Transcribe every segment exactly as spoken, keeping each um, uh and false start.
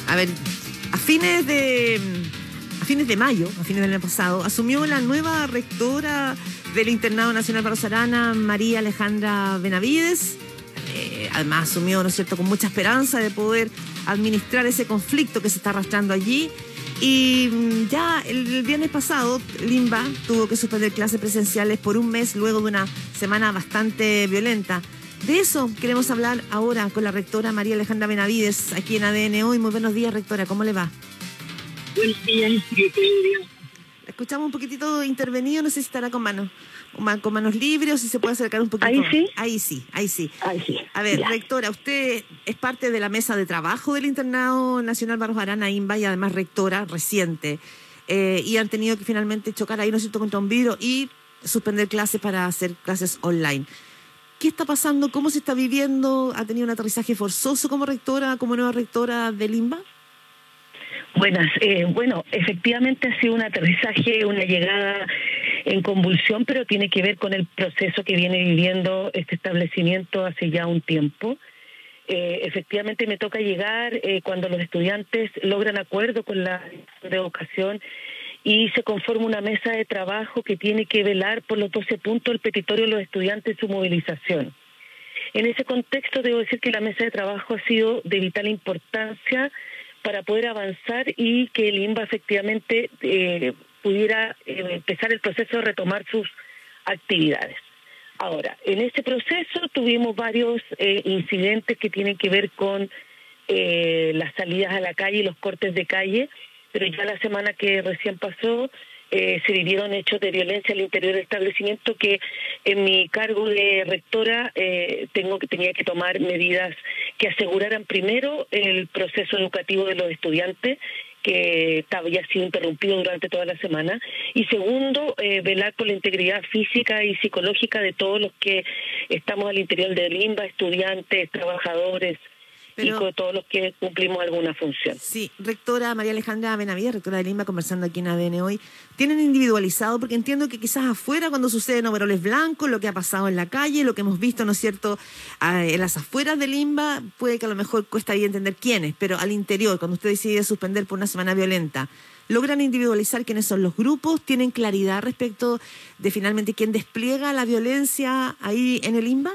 A ver, a fines de a fines de mayo, a fines del año pasado, asumió la nueva rectora del Internado Nacional Barros Arana, María Alejandra Benavides. Eh, además asumió, ¿no es cierto?, con mucha esperanza de poder administrar ese conflicto que se está arrastrando allí. Y ya el, el viernes pasado, Limba tuvo que suspender clases presenciales por un mes luego de una semana bastante violenta. De eso queremos hablar ahora con la rectora María Alejandra Benavides, aquí en A D N Hoy. Muy buenos días, rectora, ¿cómo le va? Buenos días, secretaria. Escuchamos un poquitito intervenido, no sé si estará con manos, con manos libres o si se puede acercar un poquito. Ahí sí. Ahí sí, ahí sí. Ahí sí. A ver, Ya. rectora, usted es parte de la mesa de trabajo del Internado Nacional Barros Arana, INBA, y además rectora reciente. Eh, y han tenido que finalmente chocar ahí, ¿no es cierto?, contra un vidrio y suspender clases para hacer clases online. ¿Qué está pasando? ¿Cómo se está viviendo? ¿Ha tenido un aterrizaje forzoso como rectora, como nueva rectora del INBA? Buenas. Eh, bueno, efectivamente ha sido un aterrizaje, una llegada en convulsión, pero tiene que ver con el proceso que viene viviendo este establecimiento hace ya un tiempo. Eh, efectivamente me toca llegar eh, cuando los estudiantes logran acuerdo con la de educación y se conforma una mesa de trabajo que tiene que velar por los doce puntos del petitorio de los estudiantes y su movilización. En ese contexto debo decir que la mesa de trabajo ha sido de vital importancia para poder avanzar y que el INBA efectivamente eh, pudiera eh, empezar el proceso de retomar sus actividades. Ahora, en ese proceso tuvimos varios eh, incidentes que tienen que ver con eh, las salidas a la calle y los cortes de calle, pero ya la semana que recién pasó eh, se vivieron hechos de violencia al interior del establecimiento que en mi cargo de rectora eh, tengo que tenía que tomar medidas que aseguraran primero el proceso educativo de los estudiantes, que había sido interrumpido durante toda la semana, y segundo, eh, velar por la integridad física y psicológica de todos los que estamos al interior del INBA, estudiantes, trabajadores, Pero, y con todos los que cumplimos alguna función. Sí, rectora María Alejandra Benavides, rectora del INBA, conversando aquí en A D N Hoy. ¿Tienen individualizado? Porque entiendo que quizás afuera, cuando suceden overoles blancos, lo que ha pasado en la calle, lo que hemos visto, ¿no es cierto?, en las afueras del INBA, puede que a lo mejor cuesta ahí entender quiénes, pero al interior, cuando usted decide suspender por una semana violenta, ¿logran individualizar quiénes son los grupos? ¿Tienen claridad respecto de finalmente quién despliega la violencia ahí en el INBA?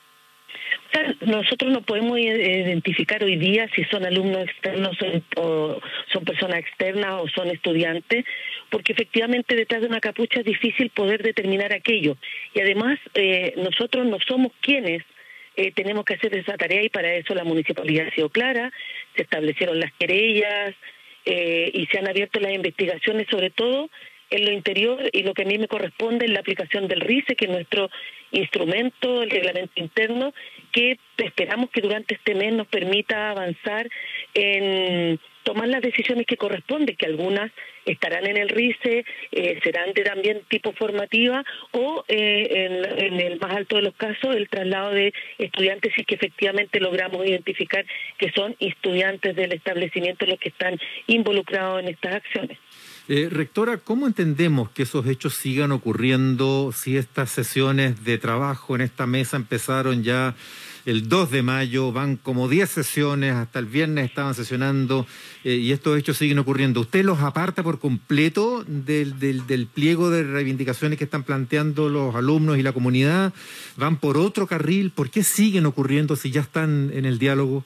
Nosotros no podemos identificar hoy día si son alumnos externos son, o son personas externas o son estudiantes, porque efectivamente detrás de una capucha es difícil poder determinar aquello. Y además eh, nosotros no somos quienes eh, tenemos que hacer esa tarea, y para eso la municipalidad ha sido clara, se establecieron las querellas eh, y se han abierto las investigaciones, sobre todo en lo interior, y lo que a mí me corresponde es la aplicación del RICE, que es nuestro instrumento, el reglamento interno, que esperamos que durante este mes nos permita avanzar en tomar las decisiones que corresponden, que algunas estarán en el RICE, eh, serán de también tipo formativa, o eh, en, en el más alto de los casos el traslado de estudiantes, si es que efectivamente logramos identificar que son estudiantes del establecimiento los que están involucrados en estas acciones. Eh, rectora, ¿cómo entendemos que esos hechos sigan ocurriendo si estas sesiones de trabajo en esta mesa empezaron ya el dos de mayo, van como diez sesiones, hasta el viernes estaban sesionando eh, y estos hechos siguen ocurriendo? ¿Usted los aparta por completo del, del, del pliego de reivindicaciones que están planteando los alumnos y la comunidad? ¿Van por otro carril? ¿Por qué siguen ocurriendo si ya están en el diálogo?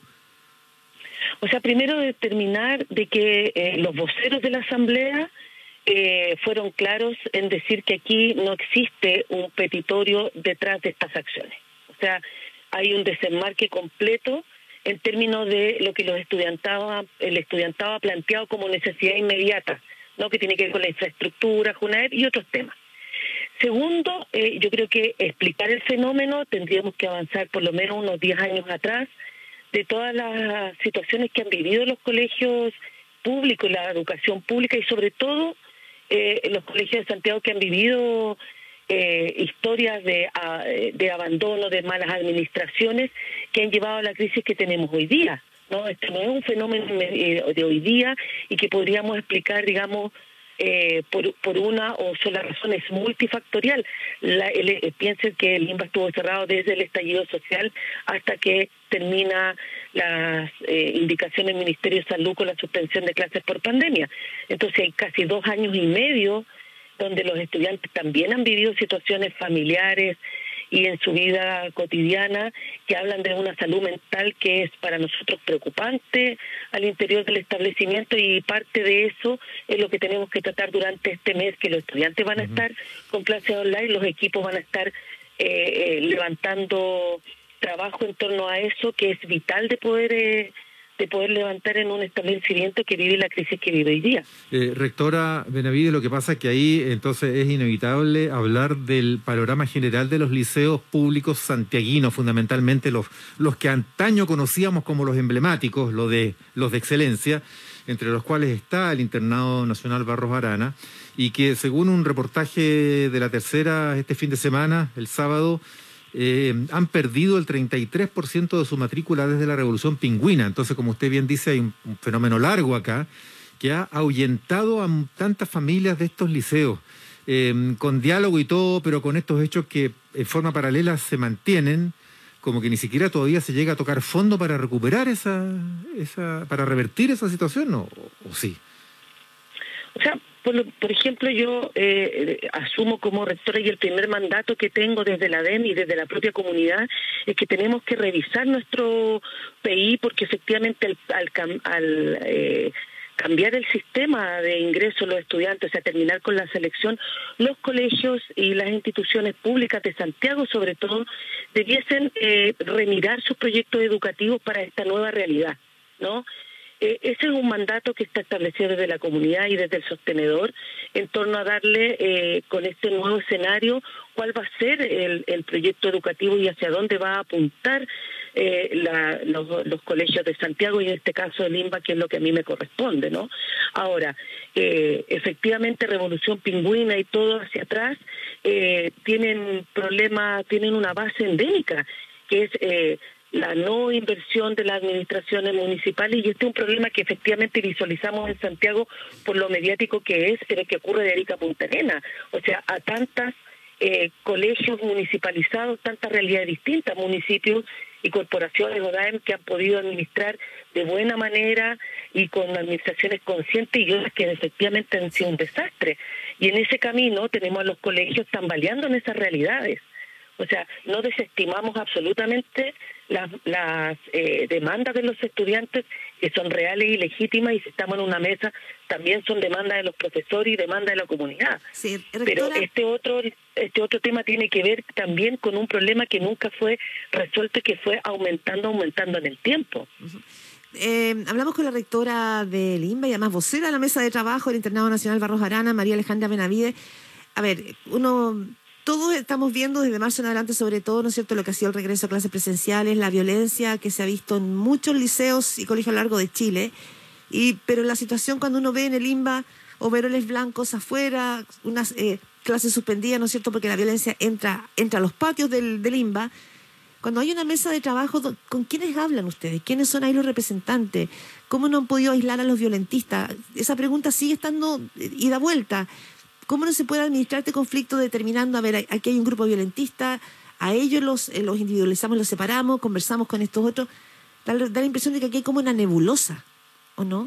O sea, primero determinar de que eh, los voceros de la Asamblea eh, fueron claros en decir que aquí no existe un petitorio detrás de estas acciones. O sea, hay un desenmarque completo en términos de lo que los estudiantado, el estudiantado ha planteado como necesidad inmediata, ¿no?, que tiene que ver con la infraestructura, JUNAEP y otros temas. Segundo, eh, yo creo que explicar el fenómeno tendríamos que avanzar por lo menos unos diez años atrás, de todas las situaciones que han vivido los colegios públicos, la educación pública, y sobre todo eh, los colegios de Santiago que han vivido eh, historias de, de abandono, de malas administraciones que han llevado a la crisis que tenemos hoy día, ¿no? Esto no es un fenómeno de hoy día y que podríamos explicar, digamos, eh, por, por una o sola razón, es multifactorial. La, el, eh, piensen que el INBA estuvo cerrado desde el estallido social hasta que termina las eh, indicaciones del Ministerio de Salud con la suspensión de clases por pandemia. Entonces hay casi dos años y medio donde los estudiantes también han vivido situaciones familiares y en su vida cotidiana que hablan de una salud mental que es para nosotros preocupante al interior del establecimiento, y parte de eso es lo que tenemos que tratar durante este mes, que los estudiantes van a estar con clases online, los equipos van a estar eh, levantando trabajo en torno a eso, que es vital de poder eh, de poder levantar en un establecimiento que vive la crisis que vive hoy día. Eh, rectora Benavides, lo que pasa es que ahí entonces es inevitable hablar del panorama general de los liceos públicos santiaguinos, fundamentalmente los, los que antaño conocíamos como los emblemáticos, los de, los de excelencia, entre los cuales está el Internado Nacional Barros Arana, y que según un reportaje de La Tercera este fin de semana, el sábado, Eh, han perdido el treinta y tres por ciento de su matrícula desde la Revolución Pingüina. Entonces, como usted bien dice, hay un, un fenómeno largo acá que ha ahuyentado a tantas familias de estos liceos, eh, con diálogo y todo, pero con estos hechos que en forma paralela se mantienen, como que ni siquiera todavía se llega a tocar fondo para recuperar esa, esa para revertir esa situación, ¿o, o sí? O sea, Por, por ejemplo, yo eh, asumo como rectora, y el primer mandato que tengo desde la D E M y desde la propia comunidad es que tenemos que revisar nuestro P I, porque efectivamente al, al, al eh, cambiar el sistema de ingreso de los estudiantes, o sea, terminar con la selección, los colegios y las instituciones públicas de Santiago, sobre todo, debiesen eh, remirar sus proyectos educativos para esta nueva realidad, ¿no? Eh, ese es un mandato que está establecido desde la comunidad y desde el sostenedor en torno a darle eh, con este nuevo escenario cuál va a ser el, el proyecto educativo y hacia dónde va a apuntar eh, la, los, los colegios de Santiago, y en este caso el INBA, que es lo que a mí me corresponde, ¿no? Ahora, eh, efectivamente Revolución Pingüina y todo hacia atrás eh, tienen problemas, tienen una base endémica, que es eh, la no inversión de las administraciones municipales, y este es un problema que efectivamente visualizamos en Santiago por lo mediático que es, pero que ocurre de Arica a Punta Arenas. O sea, a tantas eh, colegios municipalizados, tantas realidades distintas, municipios y corporaciones o D A E M que han podido administrar de buena manera y con administraciones conscientes, y otras que efectivamente han sido un desastre. Y en ese camino tenemos a los colegios tambaleando en esas realidades. O sea, no desestimamos absolutamente las, las eh, demandas de los estudiantes, que son reales y legítimas, y si estamos en una mesa, también son demandas de los profesores y demandas de la comunidad. Sí, pero este otro este otro tema tiene que ver también con un problema que nunca fue resuelto y que fue aumentando, aumentando en el tiempo. Uh-huh. Eh, hablamos con la rectora del INBA y además vocera de la mesa de trabajo del Internado Nacional Barros Arana, María Alejandra Benavides. A ver, uno... Todos estamos viendo desde marzo en adelante, sobre todo, ¿no es cierto?, lo que ha sido el regreso a clases presenciales, la violencia que se ha visto en muchos liceos y colegios a lo largo de Chile. Y, pero la situación cuando uno ve en el INBA overoles blancos afuera, unas eh, clases suspendidas, ¿no es cierto?, porque la violencia entra, entra a los patios del, del INBA. Cuando hay una mesa de trabajo, ¿con quiénes hablan ustedes? ¿Quiénes son ahí los representantes? ¿Cómo no han podido aislar a los violentistas? Esa pregunta sigue estando ida vuelta. ¿Cómo no se puede administrar este conflicto determinando, a ver, aquí hay un grupo violentista, a ellos los, eh, los individualizamos, los separamos, conversamos con estos otros? Da, da la impresión de que aquí hay como una nebulosa, ¿o no?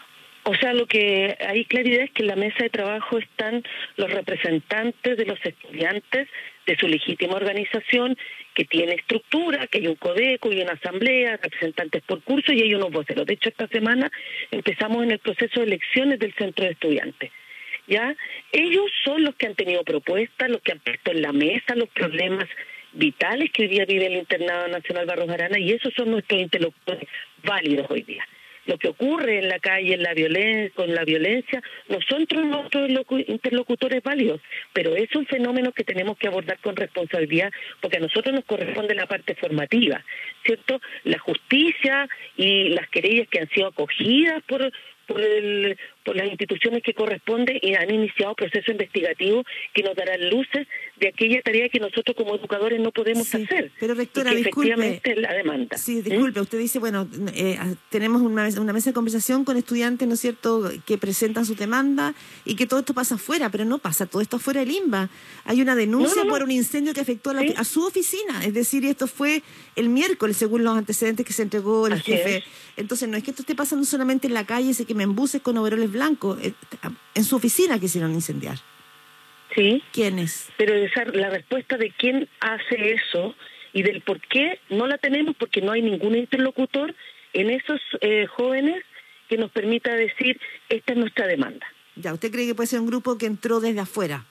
O sea, lo que hay claridad es que en la mesa de trabajo están los representantes de los estudiantes de su legítima organización, que tiene estructura, que hay un codeco y una asamblea, representantes por curso, y hay unos voceros. De hecho, esta semana empezamos en el proceso de elecciones del centro de estudiantes. ¿Ya? Ellos son los que han tenido propuestas, los que han puesto en la mesa los problemas vitales que hoy día vive el Internado Nacional Barros Arana, y esos son nuestros interlocutores válidos hoy día. Lo que ocurre en la calle, en la violencia, con la violencia, no son nuestros interlocutores válidos, pero es un fenómeno que tenemos que abordar con responsabilidad, porque a nosotros nos corresponde la parte formativa, ¿cierto? La justicia y las querellas que han sido acogidas por por, el, por las instituciones que corresponden y han iniciado procesos investigativos que nos darán luces de aquella tarea que nosotros como educadores no podemos sí, hacer. Pero rectora, y que disculpe. Efectivamente la demanda. Sí, disculpe, ¿Mm? Usted dice, bueno, eh, tenemos una, una mesa de conversación con estudiantes, ¿no es cierto?, que presentan sus demandas y que todo esto pasa afuera, pero no pasa todo esto afuera del INBA. Hay una denuncia no, no, no. por un incendio que afectó a, la, ¿Sí? a su oficina, es decir, esto fue el miércoles, según los antecedentes que se entregó el Así jefe. Es. Entonces, no es que esto esté pasando solamente en la calle, se quemen buses con overoles blancos. En su oficina quisieron incendiar. Sí. ¿Quiénes? Pero esa, la respuesta de quién hace eso y del por qué no la tenemos, porque no hay ningún interlocutor en esos eh, jóvenes que nos permita decir, esta es nuestra demanda. Ya, ¿usted cree que puede ser un grupo que entró desde afuera?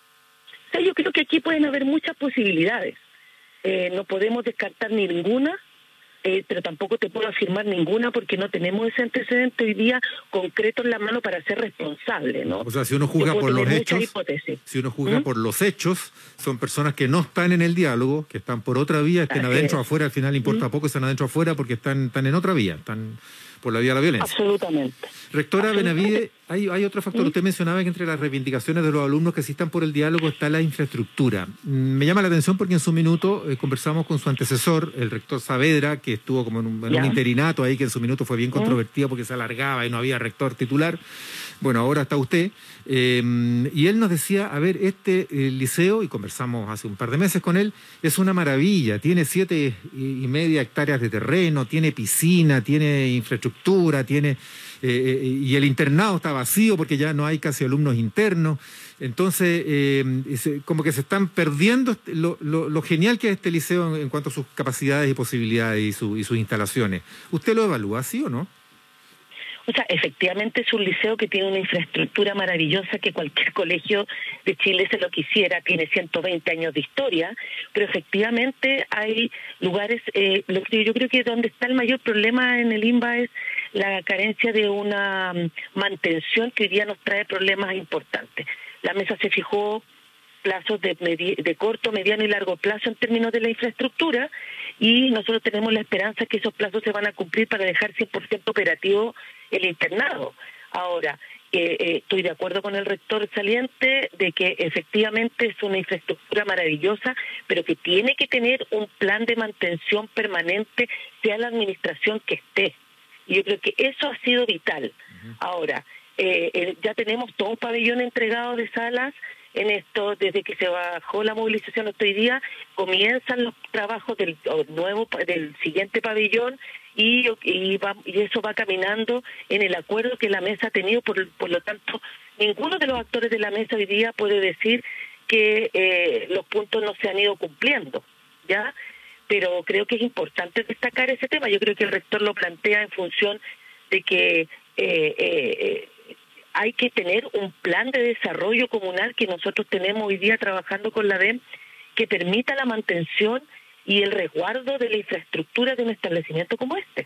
O sea, yo creo que aquí pueden haber muchas posibilidades. Eh, no podemos descartar ninguna, eh, pero tampoco te puedo afirmar ninguna porque no tenemos ese antecedente hoy día concreto en la mano para ser responsable, ¿no? O sea, si uno juzga por los hechos, hipótesis. si uno juzga ¿Mm? por los hechos, son personas que no están en el diálogo, que están por otra vía, estén Así adentro o afuera, al final importa ¿Mm? poco, están adentro o afuera porque están, están en otra vía, están por la vía de la violencia. Absolutamente. Rectora Benavides, hay, hay otro factor. ¿Mm? Usted mencionaba que entre las reivindicaciones de los alumnos que sí están por el diálogo está la infraestructura. Me llama la atención porque en su minuto eh, conversamos con su antecesor, el rector Saavedra, que estuvo como en un, en un interinato ahí, que en su minuto fue bien controvertido porque se alargaba y no había rector titular. Bueno, ahora está usted. Eh, y él nos decía, a ver, este eh, liceo, y conversamos hace un par de meses con él, es una maravilla. Tiene siete y media hectáreas de terreno, tiene piscina, tiene infraestructura, tiene eh, y el internado está vacío porque ya no hay casi alumnos internos. Entonces, eh, como que se están perdiendo lo, lo, lo genial que es este liceo en, en cuanto a sus capacidades y posibilidades y, su, y sus instalaciones. ¿Usted lo evalúa, sí o no? O sea, efectivamente es un liceo que tiene una infraestructura maravillosa que cualquier colegio de Chile se lo quisiera, tiene ciento veinte años de historia, pero efectivamente hay lugares, eh, lo que yo creo que donde está el mayor problema en el INBA es la carencia de una mantención que hoy día nos trae problemas importantes. La mesa se fijó plazos de, de corto, mediano y largo plazo en términos de la infraestructura y nosotros tenemos la esperanza que esos plazos se van a cumplir para dejar cien por ciento operativo el internado. Ahora, eh, eh, estoy de acuerdo con el rector saliente de que efectivamente es una infraestructura maravillosa, pero que tiene que tener un plan de mantención permanente, sea la administración que esté. Y yo creo que eso ha sido vital. Uh-huh. Ahora, eh, eh, ya tenemos todo un pabellón entregado de salas. En esto, desde que se bajó la movilización hasta hoy día, comienzan los trabajos del nuevo, del siguiente pabellón y, y, va, y eso va caminando en el acuerdo que la mesa ha tenido. Por, por lo tanto, ninguno de los actores de la mesa hoy día puede decir que eh, los puntos no se han ido cumpliendo, ¿ya? Pero creo que es importante destacar ese tema. Yo creo que el rector lo plantea en función de que eh, eh, hay que tener un plan de desarrollo comunal que nosotros tenemos hoy día trabajando con la D E M que permita la mantención y el resguardo de la infraestructura de un establecimiento como este.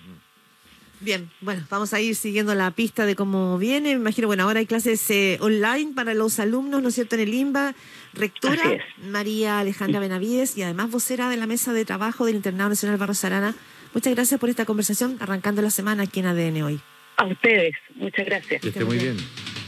Bien, bueno, vamos a ir siguiendo la pista de cómo viene. Me imagino, bueno, ahora hay clases eh, online para los alumnos, ¿no es cierto?, en el INBA. Rectora María Alejandra Benavides y además vocera de la mesa de trabajo del Internado Nacional Barros Arana. Muchas gracias por esta conversación, arrancando la semana aquí en A D N Hoy. A ustedes, muchas gracias. Que esté muy bien.